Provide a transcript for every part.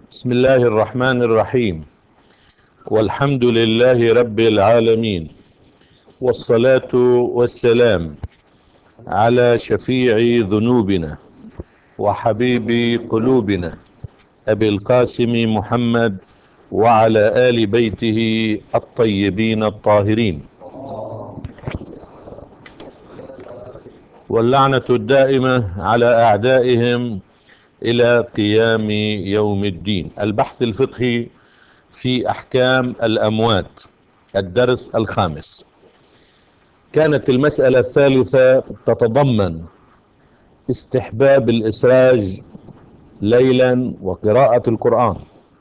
بسم الله الرحمن الرحيم. والحمد لله رب العالمين، والصلاة والسلام على شفيع ذنوبنا وحبيب قلوبنا أبي القاسم محمد وعلى آل بيته الطيبين الطاهرين، واللعنة الدائمة على أعدائهم إلى قيام يوم الدين. البحث الفقهي في أحكام الأموات، الدرس الخامس. كانت المسألة الثالثة تتضمن استحباب الإسراج ليلا وقراءة القرآن،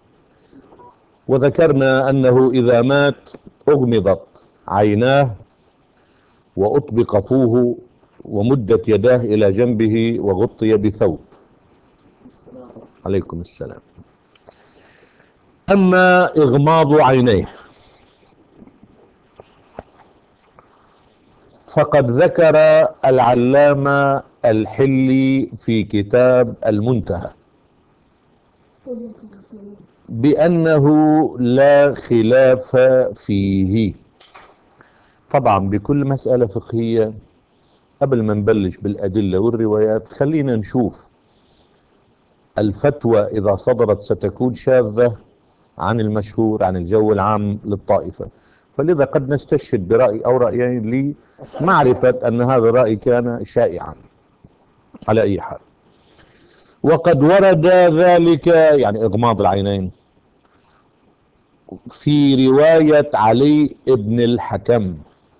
وذكرنا أنه إذا مات أغمضت عيناه وأطبق فوه ومدت يداه إلى جنبه وغطي بثوب. عليكم السلام. أما إغماض عينيه فقد ذكر العلامة الحلي في كتاب المنتهى بأنه لا خلاف فيه. طبعا بكل مسألة فقهية قبل ما نبلش بالأدلة والروايات خلينا نشوف الفتوى إذا صدرت ستكون شاذة عن المشهور، عن الجو العام للطائفة، فلذا قد نستشهد برأي أو رأيين لمعرفة أن هذا الرأي كان شائعا. على أي حال، وقد ورد ذلك يعني إغماض العينين في رواية علي بن الحكم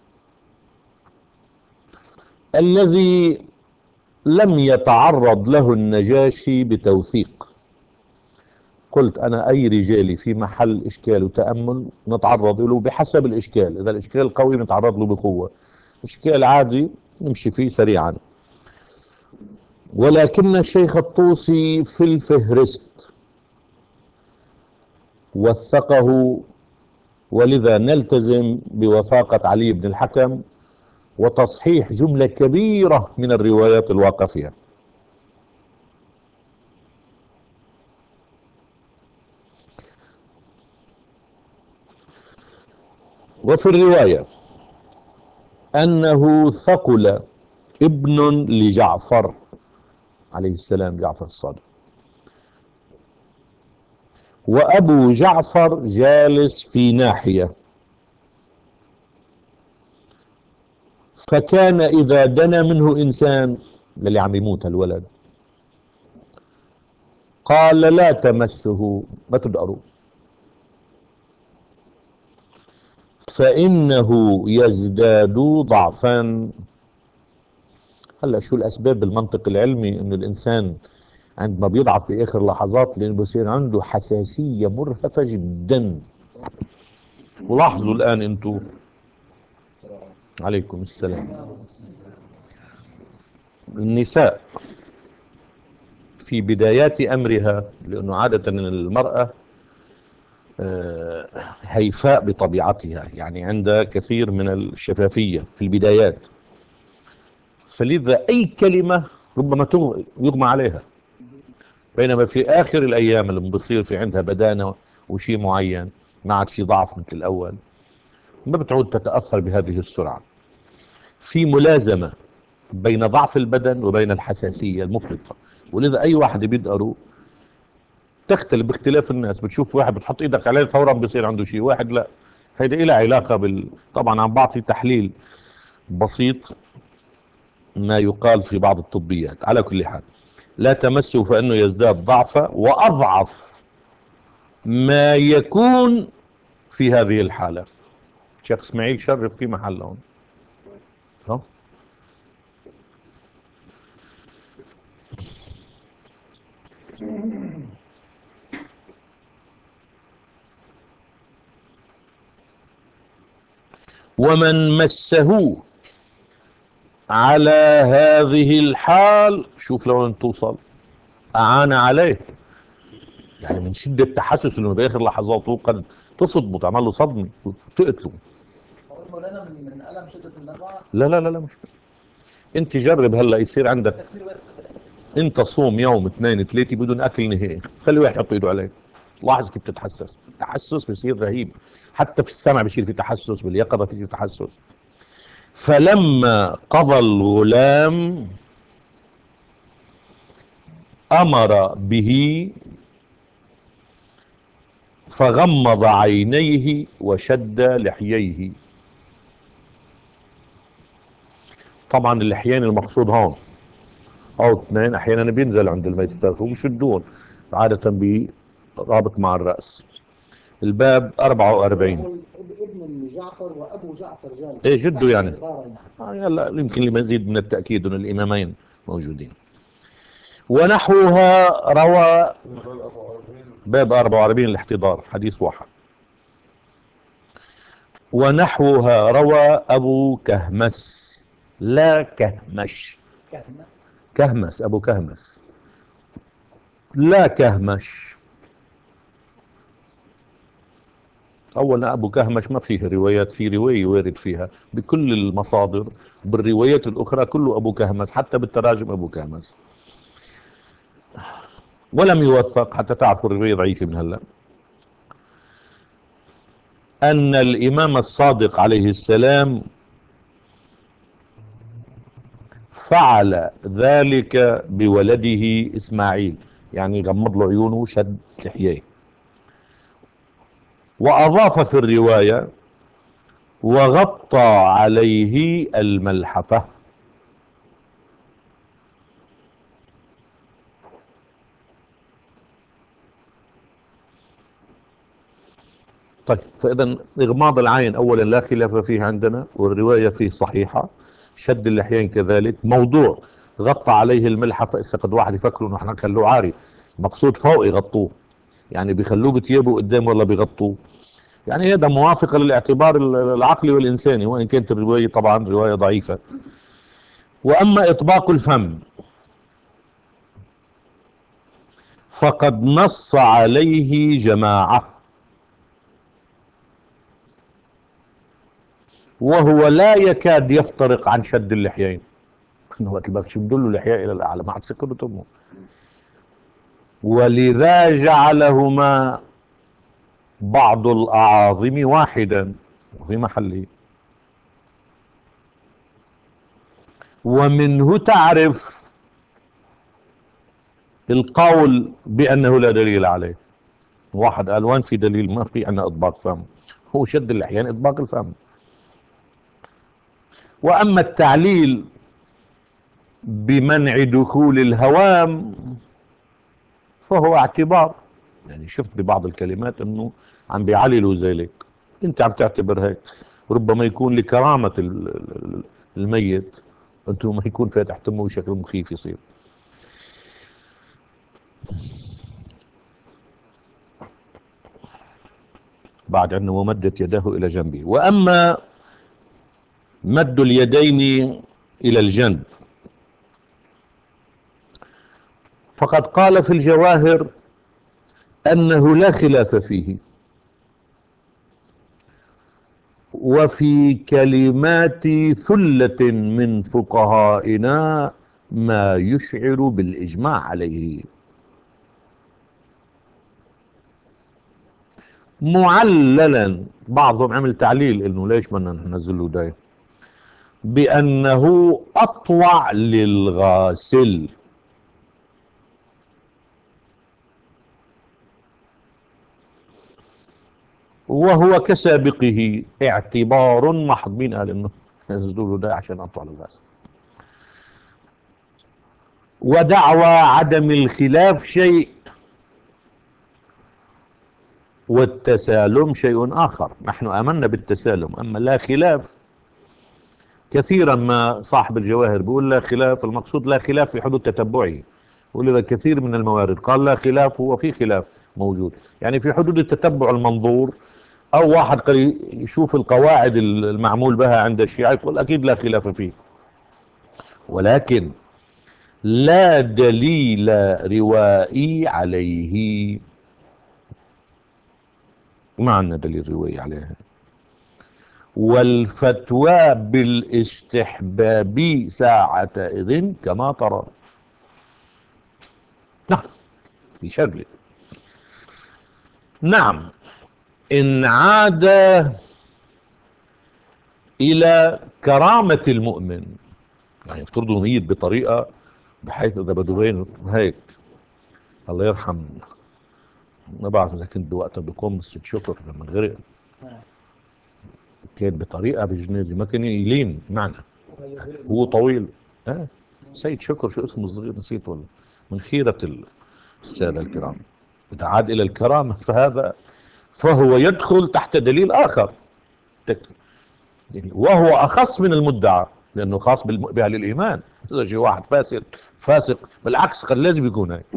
الذي لم يتعرض له النجاشي بتوثيق. قلت أنا أي رجالي في محل إشكال وتأمل نتعرض له بحسب الإشكال، إذا الإشكال قوي نتعرض له بقوة، إشكال عادي نمشي فيه سريعا. ولكن الشيخ الطوسي في الفهرست وثقه، ولذا نلتزم بوثاقة علي بن الحكم وتصحيح جملة كبيرة من الروايات الواقع فيها. وفي الرواية أنه ثقل ابن لجعفر عليه السلام، جعفر الصادق، وأبو جعفر جالس في ناحية، فكان إذا دنا منه إنسان للي عم يموت الولد قال لا تمسه، ما تدقروا، فإنه يزداد ضعفا. هلا شو الأسباب بالمنطق العلمي إنه الإنسان عندما بيضعف بآخر لحظات لأنه بصير عنده حساسية مرهفة جدا. ولاحظوا الآن أنتم، عليكم السلام، النساء في بدايات أمرها، لأنه عادة المرأة هيفاء بطبيعتها، يعني عندها كثير من الشفافية في البدايات، فلذا أي كلمة ربما يغمى عليها، بينما في آخر الأيام لما بصير في عندها بدانة وشيء معين ما عاد في ضعف مثل الأول ما بتعود تتأثر بهذه السرعة. في ملازمة بين ضعف البدن وبين الحساسية المفرطة، ولذا أي واحد بيدقره تختلف باختلاف الناس. بتشوف واحد بتحط ايدك عليه فورا بيصير عنده شيء، واحد لا. هيدا إلها علاقة طبعا عم بعطي تحليل بسيط ما يقال في بعض الطبيات. على كل حال لا تمسه فإنه يزداد ضعفا، وأضعف ما يكون في هذه الحالة. شيخ اسماعيل شرف في محلهم. ها؟ ومن مسه على هذه الحال، شوف لو توصل، أعان عليه، يعني من شدة تحسس انه باخر لحظاته قد تصدمه، تعمل له صدمة وتقتله. هو مولانا من ألم شدة النزعة. لا مش كده. انت جرب هلا يصير عندك، انت صوم يوم اثنين ثلاثة بدون اكل نهائي، خلي واحد يحط ايده عليك، لاحظ كيف تتحسس، التحسس بيصير رهيب، حتى في السمع بيصير في تحسس، باليقظة في تحسس. فلما قضى الغلام أمر به فغمض عينيه وشد لحييه. طبعا اللحيين المقصود هون أو اثنين، أحيانا بينزل عند الميت وبيشدون عادة برابط مع الرأس. الباب 44. ابن جعفر وابو جعفر جالس. ايه جده يعني. عبارة يلا يمكن لمزيد من التأكيد أن الإمامين موجودين. ونحوها روى باب 44 الاحتضار حديث واحد. ونحوها روى أبو كهمس، لا كهمش، كهنة. كهمس أبو كهمس لا كهمش. أولا أبو كهمش ما فيه روايات، في رواية وارد فيها بكل المصادر، بالروايات الأخرى كله أبو كهمس، حتى بالتراجم أبو كهمس، ولم يوثق حتى تعرفوا الرواية ضعيفة من هلا. أن الإمام الصادق عليه السلام فعل ذلك بولده إسماعيل، يعني غمض له عيونه وشد لحييه. وأضاف في الرواية وغطى عليه الملحفة. طيب فإذا إغماض العين أولا لا خلاف فيه عندنا، والرواية فيه صحيحة. شد اللحيين كذلك موضوع. غطى عليه الملحفة، إذا قد واحد يفكر إنه إحنا نخلوه عاري، مقصود فوق يغطوه، يعني بيخلوه بتيابه قدام ولا بيغطوه، يعني هذا موافقة للاعتبار العقلي والإنساني، وإن كانت الرواية طبعا رواية ضعيفة. وأما إطباق الفم فقد نص عليه جماعة، وهو لا يكاد يفترق عن شد اللحيين. هو تبقى بدل اللحية إلى الأعلى ما حتسكر تمه، ولذا جعلهما بعض الأعاظم واحدا في محله. ومنه تعرف القول بأنه لا دليل عليه. واحد قال وين في دليل؟ ما في عندنا إطباق فم، هو شد اللحيين إطباق الفم. وأما التعليل بمنع دخول الهوام فهو اعتبار، يعني شفت ببعض الكلمات انه عم بيعللوا ذلك، انت عم تعتبر هيك، ربما يكون لكرامة الميت، انتم ما يكون فاتح تمه بشكل مخيف يصير. بعد عندنا ومدت يداه الى جنبه. واما مد اليدين الى الجنب فقد قال في الجواهر انه لا خلاف فيه، وفي كلمات ثلة من فقهائنا ما يشعر بالإجماع عليه. معللا، بعضهم عمل تعليل انه ليش بدنا ننزله دايم، بأنه أطوع للغاسل، وهو كسابقه اعتبار محض. مين قال انه نزلوا له ده عشان أطوع للغاسل؟ ودعوى عدم الخلاف شيء والتسالم شيء آخر. نحن آمنا بالتسالم، أما لا خلاف. كثيرا ما صاحب الجواهر بيقول لا خلاف، المقصود لا خلاف في حدود تتبعه، ولذا كثير من الموارد قال لا خلاف، هو في خلاف موجود يعني في حدود التتبع المنظور. أو واحد قد يشوف القواعد المعمول بها عند الشيعة يقول أكيد لا خلاف فيه، ولكن لا دليل روائي عليه. ما عندنا دليل روائي عليه. والفتوى بالاستحباب ساعة إذن كما ترى. نعم في شغله. نعم، إن عاد إلى كرامة المؤمن، يعني افترضوا ميت بطريقة بحيث إذا بده يبين هيك، الله يرحم، ما بعرف إذا كنت بوقتها بقوم ست شكر لما غرق، كان بطريقة بالجنازة ما كان يلين معنا، هو طويل. سيد شكر شو اسمه الصغير نسيت والله، من خيرة السادة الكرام. إذا عاد إلى الكرامة فهو يدخل تحت دليل آخر، يعني وهو أخص من المدعى، لأنه خاص بأهل الإيمان. إذا جاء واحد فاسق بالعكس كان لازم يكون هيك.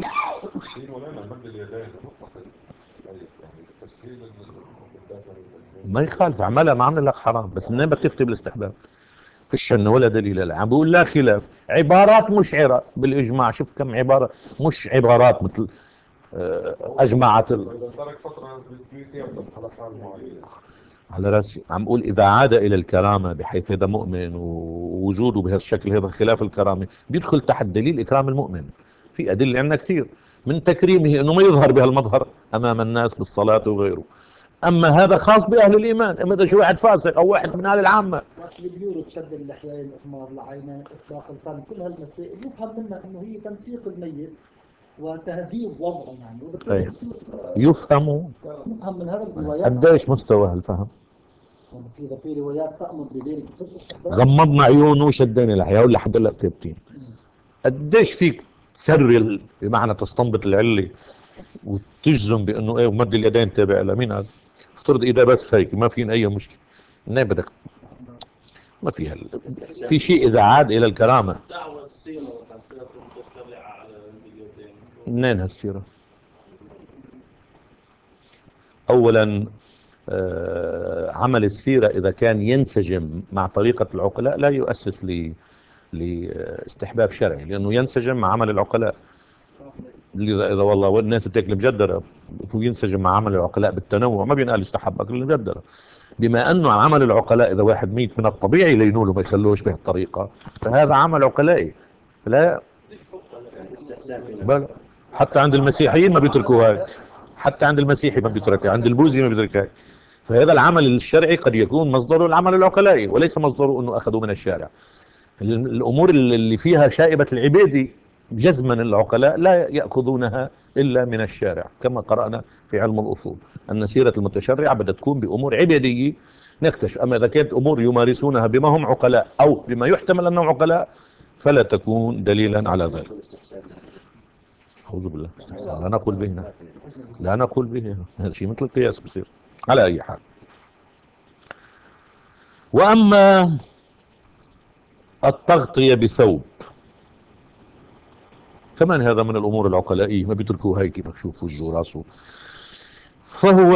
ما يخالف عملها، ما عمل لك حرام، بس منين بدك تفتي بالاستحباب؟ فيش عندنا ولا دليل له، عم بقول لا خلاف، عبارات مشعرة بالإجماع. شوف كم عبارة، مش عبارات مثل أجمعت على راسي. عم بقول إذا عاد إلى الكرامة بحيث هذا مؤمن ووجوده بهذا الشكل، هذا خلاف الكرامة بيدخل تحت دليل إكرام المؤمن. في أدلة عندنا كثير من تكريمه أنه ما يظهر بهالمظهر أمام الناس بالصلاة وغيره. أما هذا خاص بأهل الإيمان. أما إذا شو واحد فاسق أو واحد من أهل العامة، البيور تشد اللحيين، إحمار العينين، إطلاق الفم، كل هالمسائل يفهم منها إنه هي تنسيق الميت وتهذيب وضعه يعني، وبالتالي بصير يفهم من هذا الروايات. قديش مستوى الفهم. في روايات تأمر بذلك بخصوص استحباب. غمضنا عيونه وشدينا لحياه ولا حد هلا ثابتين. قديش فيك تسري بمعنى تستنبط العله وتجزم بانه ايه ومد اليدين تابع لمين هذا؟ افترض اذا بس هيك ما فين اي مشكله، منين بدك؟ ما في في شيء اذا عاد الى الكرامه. دعوة السيرة سيرة المتشرعة على اليدين، منين هالسيره؟ اولا عمل السيره اذا كان ينسجم مع طريقه العقلاء لا يؤسس لاستحباب شرعي، لانه ينسجم مع عمل العقلاء. اذا والله الناس بتاكل مجدره وينسجم مع عمل العقلاء بالتنوع، ما بينقال يستحب اكل المجدره. بما انه عمل العقلاء اذا واحد ميت من الطبيعي لينوله ما يخلوش بهالطريقه، فهذا عمل عقلائي. لا بل حتى عند المسيحيين ما بيتركوها، حتى عند المسيحي ما بيتركها، عند البوذي ما بيتركها. فهذا العمل الشرعي قد يكون مصدره العمل العقلائي وليس مصدره انه اخذوه من الشارع. الامور اللي فيها شائبة العبادة جزما العقلاء لا يأخذونها إلا من الشارع، كما قرأنا في علم الأصول أن سيرة المتشرع بدها تكون بأمور عبادية نكتشف. أما إذا كانت أمور يمارسونها بما هم عقلاء أو بما يحتمل أنهم عقلاء فلا تكون دليلا على ذلك. أعوذ بالله لا نقول به، لا نقول به، هذا شيء مثل القياس بصير. على أي حال، وأما التغطية بثوب كمان هذا من الامور العقلائيه ما بيتركوه هيك مكشوف وجهه وراسه. فهو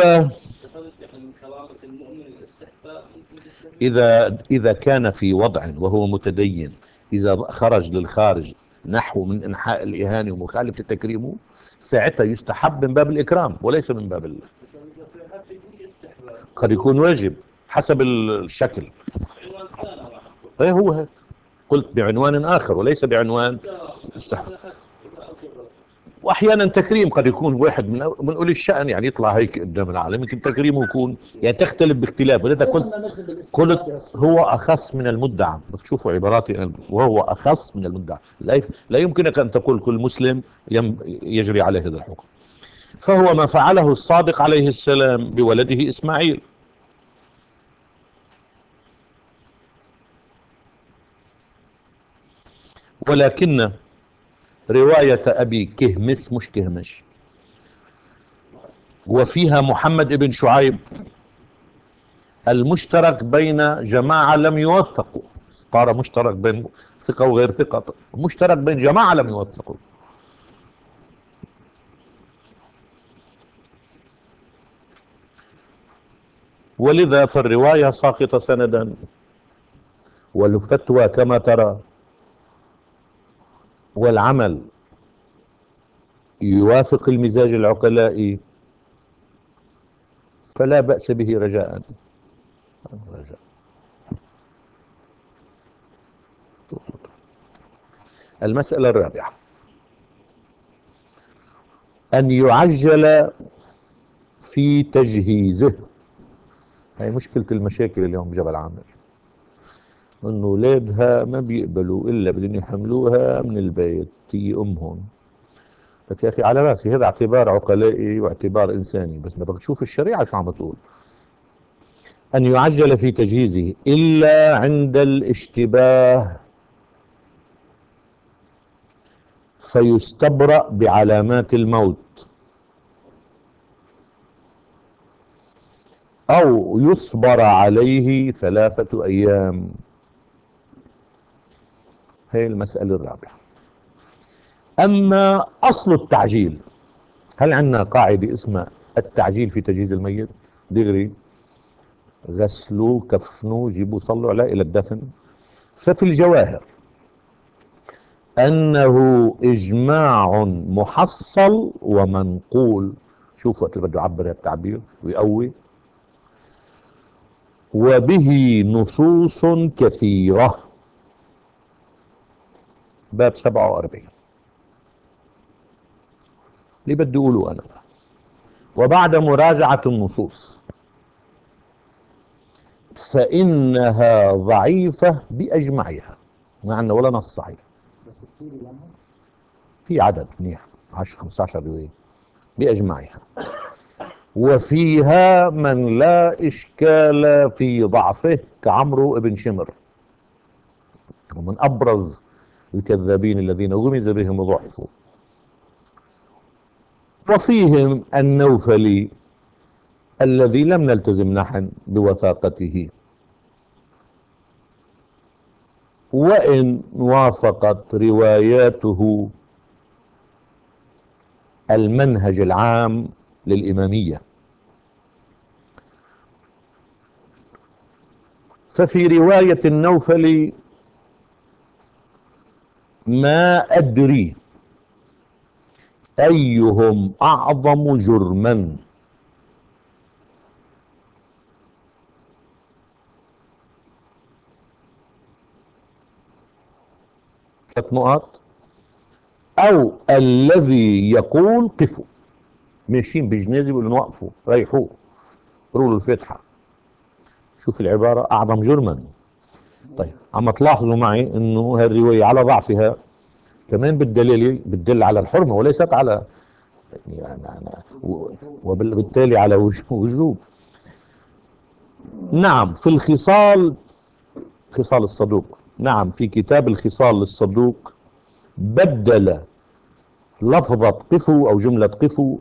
اذا كان في وضع وهو متدين، اذا خرج للخارج نحو من انحاء الاهانه ومخالفه تكريمه، ساعتها يستحب من باب الاكرام وليس من باب قد يكون واجب حسب الشكل. ايه هو هيك قلت بعنوان اخر وليس بعنوان استحب. واحيانا تكريم قد يكون واحد من اولي الشأن يعني يطلع هيك قدام العالم، يمكن تكريمه يكون يعني تختلف باختلاف. ولذا قلت هو اخص من المدعى. بتشوفوا عباراتي وهو اخص من المدعى. لا يمكنك ان تقول كل مسلم يجري عليه هذا الحكم. فهو ما فعله الصادق عليه السلام بولده اسماعيل. ولكن رواية ابي كهمس مش كهمش وفيها محمد ابن شعيب المشترك بين جماعة لم يوثقوا، صار مشترك بين ثقة وغير ثقة، مشترك بين جماعة لم يوثقوا. ولذا فالرواية ساقطة سندا والفتوى كما ترى والعمل يوافق المزاج العقلائي فلا بأس به رجاء. المسألة الرابعة أن يعجل في تجهيزه. هي مشكلة المشاكل اليوم بجبل عامر، انه اولادها ما بيقبلوا الا بدهم يحملوها من البيت، هي امهم. لك يا اخي على راسي، هذا اعتبار عقلائي واعتبار انساني، بس بدك تشوف الشريعة شو عم بتقول. ان يعجل في تجهيزه الا عند الاشتباه فيستبرأ بعلامات الموت، او يصبر عليه 3 ايام. هي المسألة الرابعة. اما اصل التعجيل، هل عندنا قاعدة اسمها التعجيل في تجهيز الميت؟ دغري غسلوا كفنوا جيبوا صلوا عليه الى الدفن. ففي الجواهر انه اجماع محصل ومنقول. شوف وقت اللي بده يعبر التعبير ويقوي. وبه نصوص كثيرة. باب 47 اللي بدي اقوله انا. وبعد مراجعة النصوص فإنها ضعيفة بأجمعها، ما عندنا ولا نص صحيح. بس كثير يعني. في عدد منيح 10 15 رواية بأجمعها، وفيها من لا إشكال في ضعفه كعمرو بن شمر، ومن أبرز الكذابين الذين غمز بهم وضعفوا. وفيهم النوفلي الذي لم نلتزم نحن بوثاقته، وإن وافقت رواياته المنهج العام للإمامية. ففي رواية النوفلي ما أدري أيهم أعظم جرما، ثلاث نقط. أو الذي يقول قفوا، ماشيين بجنازة بيقولوا وقفوا ريحوا قولوا له الفاتحة. شوف العبارة، أعظم جرما. طيب عم تلاحظوا معي أنه هالرواية على ضعفها كمان بتدل على الحرمة وليست على يعني وبالتالي على وجوب. نعم في الخصال، خصال الصدوق، نعم في كتاب الخصال للصدوق بدل لفظة قفوا أو جملة قفوا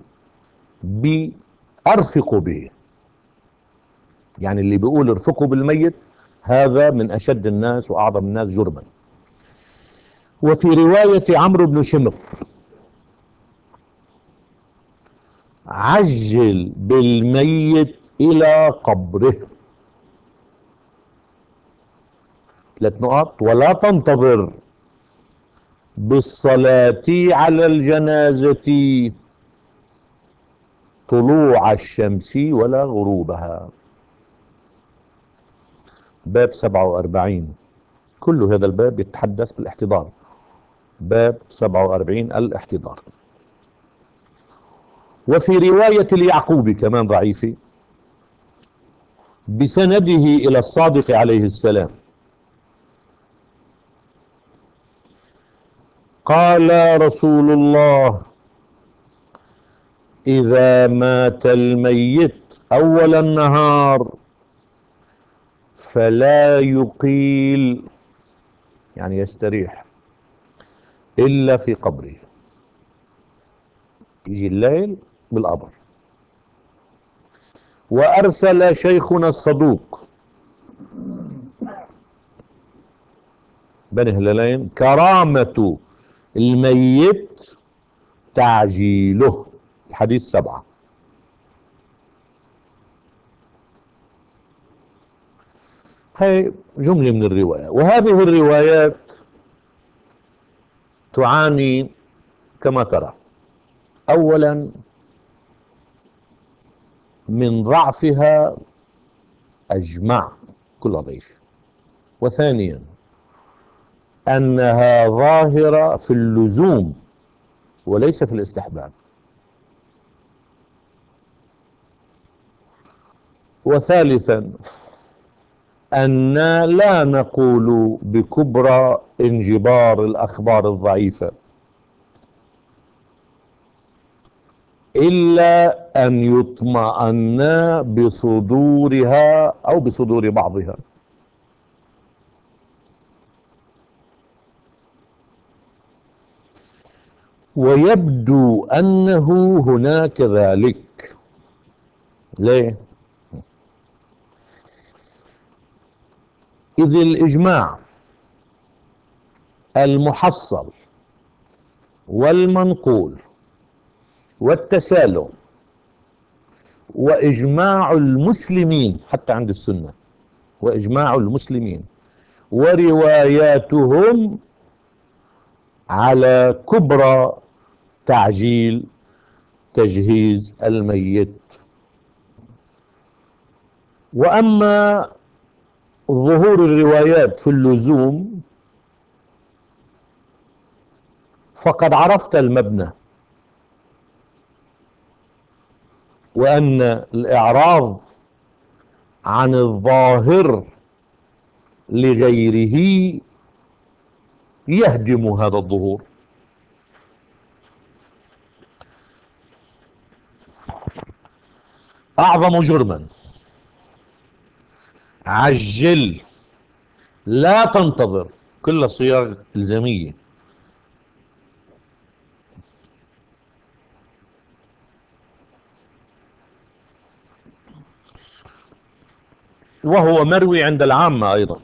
بأرفقوا به، يعني اللي بيقول ارفقوا بالميت هذا من أشد الناس وأعظم الناس جرما. وفي رواية عمرو بن شمر عجل بالميت إلى قبره، 3 نقط. ولا تنتظر بالصلاة على الجنازة طلوع الشمس ولا غروبها. باب 47 كل هذا الباب يتحدث بالاحتضار. باب 47 الاحتضار. وفي رواية اليعقوبي كمان ضعيفة بسنده إلى الصادق عليه السلام قال رسول الله: إذا مات الميت أول النهار فلا يقيل، يعني يستريح، إلا في قبره. يجي الليل بالقبر. وأرسل شيخنا الصدوق بن هلالين كرامة الميت تعجيله، الحديث 7. هي جملة من الرواية. وهذه الروايات تعاني كما ترى، أولا من ضعفها أجمع، كلها ضعيفة. وثانيا أنها ظاهرة في اللزوم وليس في الاستحباب. وثالثا أن لا نقول بكبرى انجبار الأخبار الضعيفة إلا أن يطمئن بصدورها أو بصدور بعضها. ويبدو أنه هناك ذلك. ليه؟ إذ الإجماع المحصل والمنقول والتسالم وإجماع المسلمين حتى عند السنة، وإجماع المسلمين ورواياتهم على كبرى تعجيل تجهيز الميت. وأما ظهور الروايات في اللزوم فقد عرفت المبنى، وأن الإعراض عن الظاهر لغيره يهدم هذا الظهور. أعظم جرما عجل، لا تنتظر، كل صيغ إلزامية، وهو مروي عند العامة أيضا.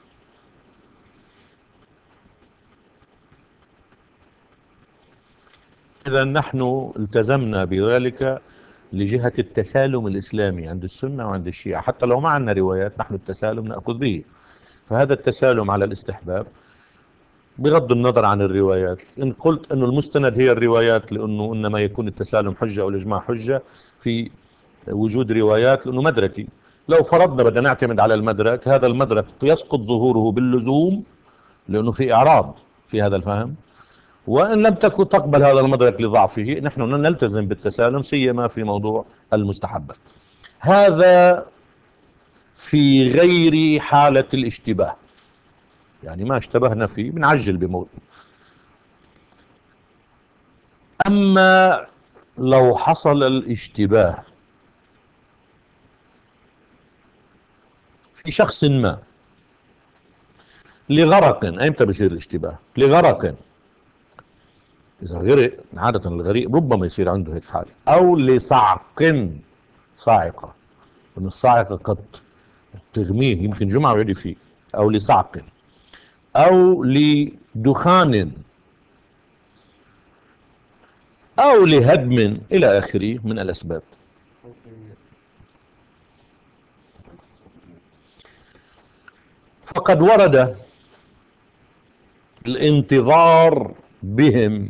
إذا نحن التزمنا بذلك لجهة التسالم الإسلامي عند السنة وعند الشيعة، حتى لو ما عندنا روايات نحن التسالم نأخذ به. فهذا التسالم على الاستحباب بغض النظر عن الروايات. إن قلت أن المستند هي الروايات لأنه إنما يكون التسالم حجة والإجماع حجة في وجود روايات لأنه مدركي. لو فرضنا بدنا نعتمد على المدرك، هذا المدرك يسقط ظهوره باللزوم لأنه في إعراض في هذا الفهم. وإن لم تكن تقبل هذا المدرك لضعفه نحن نلتزم بالتسالم سيما في موضوع المستحبات. هذا في غير حالة الاشتباه، يعني ما اشتبهنا فيه بنعجل بموت. أما لو حصل الاشتباه في شخص ما لغرق، أيمتى بصير الاشتباه؟ لغرق. إذا غرق عادة الغريق ربما يصير عنده هيك حالة، أو لصعق، صاعقة، من الصاعقة قد تغميه يمكن جمعة ويعدي فيه، أو لصعق، أو لدخان، أو لهدم إلى آخره من الأسباب. فقد ورد الانتظار بهم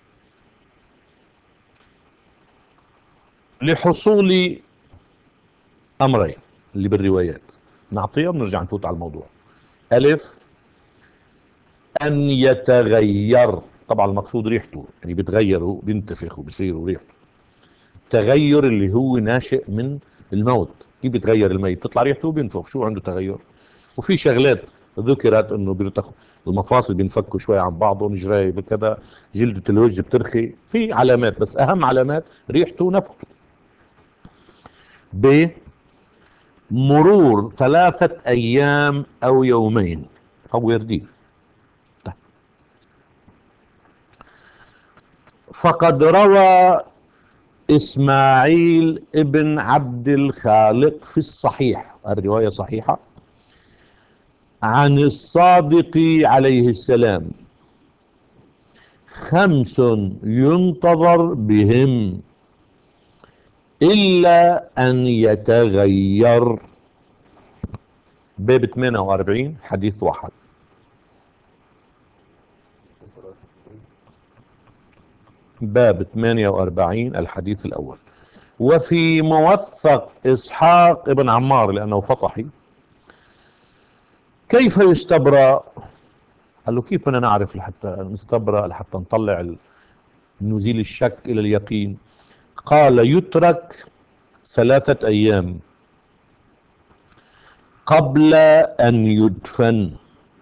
لحصول أمرين اللي بالروايات نعطيها ونرجع نفوت على الموضوع. ألف، أن يتغير، طبعا المقصود ريحته، يعني بيتغيروا بينتفخ وبيصيروا ريحته. التغير اللي هو ناشئ من الموت. كيف بيتغير الميت؟ تطلع ريحته وبينفخ، شو عنده تغير. وفي شغلات ذكرت انه المفاصل بينفكوا شوي عن بعضهم، جراي بكذا، جلدة الوجه بترخي، في علامات، بس اهم علامات ريحته ونفخته. بمرور 3 ايام او يومين او وردي. فقد روى اسماعيل ابن عبد الخالق في الصحيح، الرواية صحيحة، عن الصادق عليه السلام 5 ينتظر بهم إلا أن يتغير. باب 48 حديث 1. باب 48 الحديث الأول. وفي موثق إسحاق ابن عمار لأنه فطحي: كيف يستبرأ؟ قال له كيف بدنا نعرف لحتى نستبرأ، لحتى نطلع نزيل الشك إلى اليقين؟ قال يترك 3 أيام قبل أن يدفن،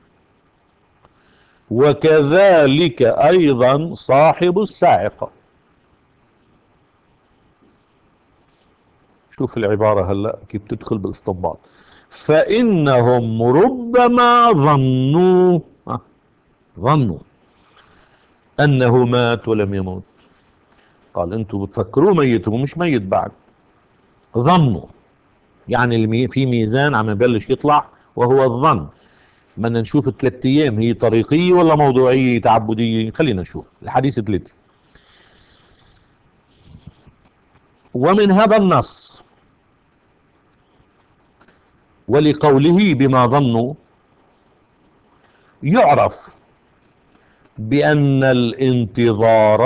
وكذلك أيضا صاحب الصاعقة. شوف العبارة هلأ كيف تدخل بالاستنباط. فإنهم ربما ظنوا أنه مات ولم يموت. قال أنتم بتفكروه ميت ومش ميت بعد. ظنوا يعني في ميزان عم يبلش يطلع وهو الظن. بدنا نشوف 3 أيام هي طريقية ولا موضوعية تعبدية. خلينا نشوف الحديث 3. ومن هذا النص ولقوله بما ظنوا يعرف بأن الانتظار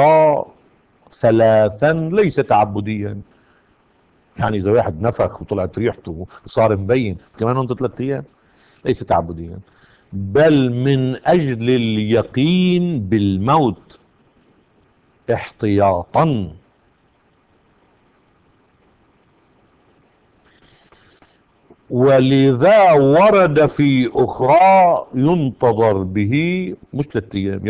3 ليس تعبديا. يعني إذا واحد نفخ وطلعت ريحته وصار مبين كمان انت 3 أيام ليس تعبديا، بل من أجل اليقين بالموت احتياطا. ولذا ورد في أخرى ينتظر به مش 3 أيام،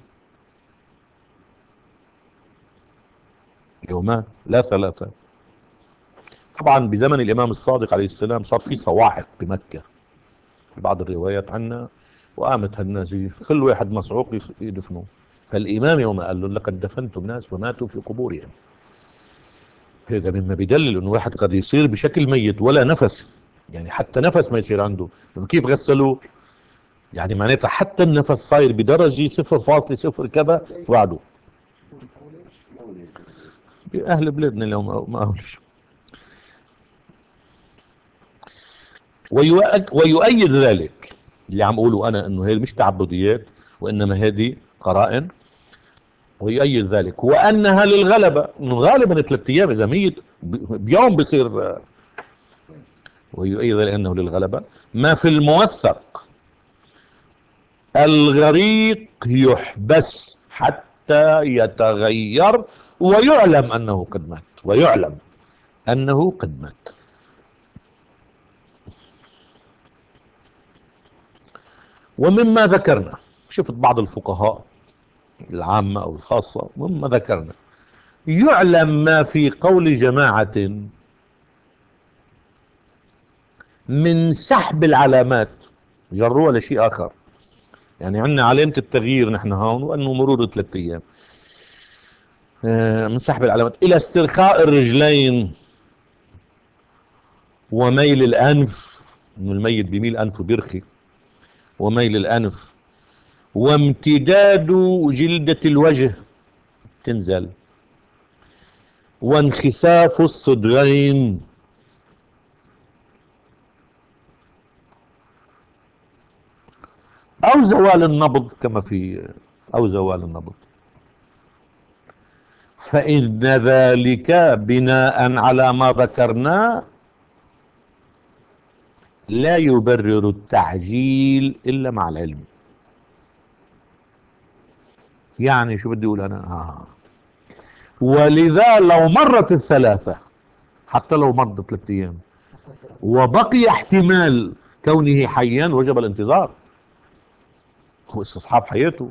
يومان لا 3. طبعا بزمن الإمام الصادق عليه السلام صار في صواعق بمكة في بعض الروايات عنا، وقامت هالناس كل واحد مصعوق يدفنوه. فالإمام يوم قال له لقد دفنتم ناس وماتوا في قبورهم. هذا مما بيدلل انه واحد قد يصير بشكل ميت ولا نفس، يعني حتى نفس ما يصير عنده. كيف غسلوه؟ يعني معناتها حتى النفس صاير بدرجة 0.0 كذا بعده. بأهل بلادنا اليوم ما أهلش. ويؤيد ذلك اللي عم أقوله أنا أنه هذه مش تعبديات وإنما هذه قرائن. ويؤيد ذلك وأنها للغلبة، إنه غالبا 3 أيام إذا ميت بيوم بصير. ويؤيد ذلك أنه للغلبة. ما في الموثق الغريق يحبس حتى يتغير ويعلم أنه قد مات، ويعلم أنه قد مات. ومما ذكرنا، شفت بعض الفقهاء العامة أو الخاصة مما ذكرنا، يعلم ما في قول جماعة من سحب العلامات جروها لشيء آخر. يعني عندنا علامة التغيير نحن هون وأنه مرور 3 أيام، من سحب العلامات إلى استرخاء الرجلين وميل الأنف، إنه الميت بيميل أنفه بيرخي، وميل الأنف، وامتداد جلدة الوجه تنزل، وانخساف الصدغين، أو زوال النبض كما في، أو زوال النبض. فإن ذلك بناء على ما ذكرنا لا يبرر التعجيل إلا مع العلم. يعني شو بدي أقول أنا؟ ولذا لو مرت 3 حتى لو مرت 3 أيام وبقي احتمال كونه حيا وجب الانتظار واستصحاب حياته.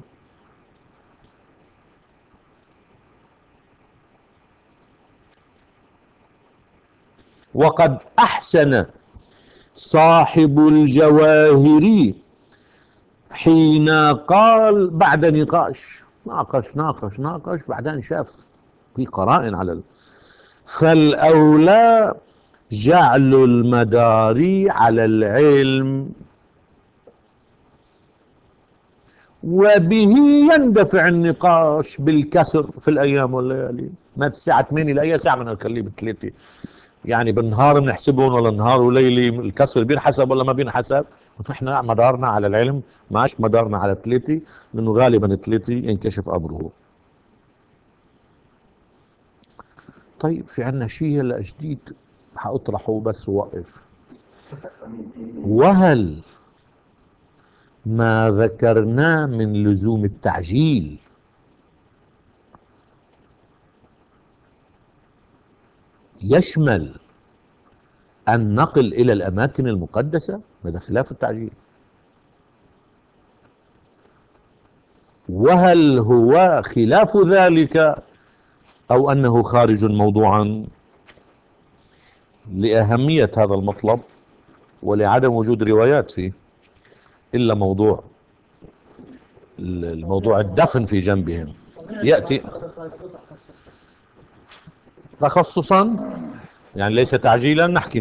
وقد أحسن صاحب الجواهر حين قال بعد نقاش، ناقش بعدين شاف في قرائن على فالأولى جعل المدار على العلم، وبه يندفع النقاش بالكسر في الأيام والليالي. مات الساعة 8 لأي ساعة من الكلية 3، يعني بالنهار بنحسبهم ولا نهار وليلي الكسر بينحسب ولا ما بينحسب. ونحن مدارنا على العلم، ماش مدارنا على 3، لأنه غالبا 3 ينكشف أمره. طيب في عنا شيء هلا جديد حأطرحه بس ووقف. وهل ما ذكرناه من لزوم التعجيل يشمل النقل إلى الأماكن المقدسة هذا خلاف التعجيل. وهل هو خلاف ذلك أو أنه خارج موضوعا؟ لأهمية هذا المطلب ولعدم وجود روايات فيه إلا الموضوع الدفن في جنبهم يأتي تخصصا، يعني ليس تعجيلا نحكي